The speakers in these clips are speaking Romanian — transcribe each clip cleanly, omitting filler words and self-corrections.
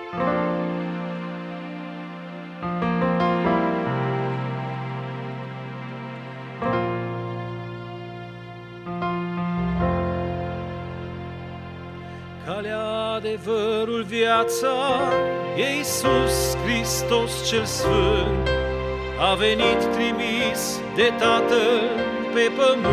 Calea, adevărul, viața, e Iisus Hristos cel Sfânt, a venit trimis de Tatăl pe pământ.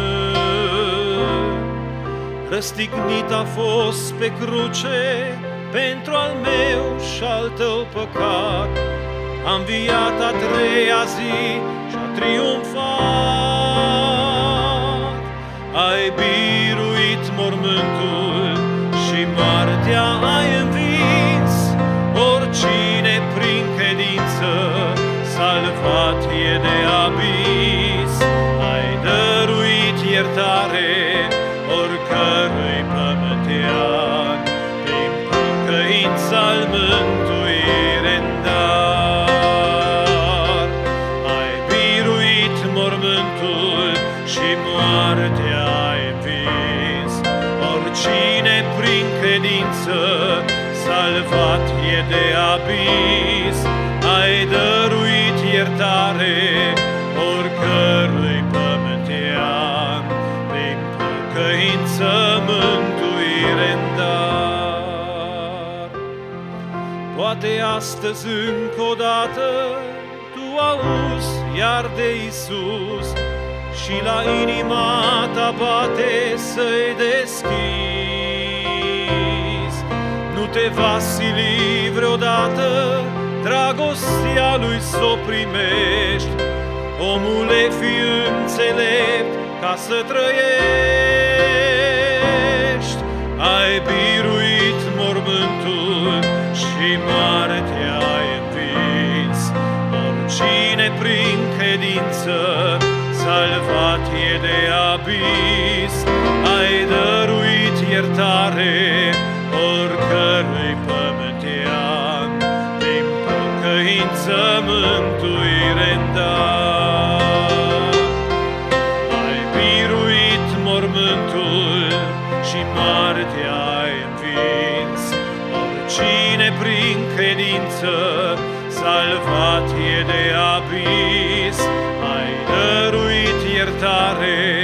Răstignit a fost pe cruce pentru al meu și al tău păcat, a înviat a treia zi și-a triumfat. Ai biruit mormântul și moartea ai învins, oricine prin credință salvat e de abis. Ai dăruit iertare oricărui pământean, prin pocăința-l mântuire-n dar. Ai biruit mormântul și moartea ai învins, oricine prin credință salvat e de abis. Ai dăruit iertare oricărui pământean, prin pocăință mântuire-n dar. Poate astăzi încă o dată tu auzi iar de Iisus și la inima ta bate să-i deschizi. Nu te va sili vreodată dragostea lui s-o primești. Omule, fii înțelept ca să trăiești. Ai biruit mormântul și moartea ai învins, oricine prin credință salvat e de abis. Ai dăruit iertare oricărui pământean, prin pocăință mântuire-n dar. Ai biruit mormântul și moartea ai învins, oricine prin credință salvat e de abis. Ai dăruit iertare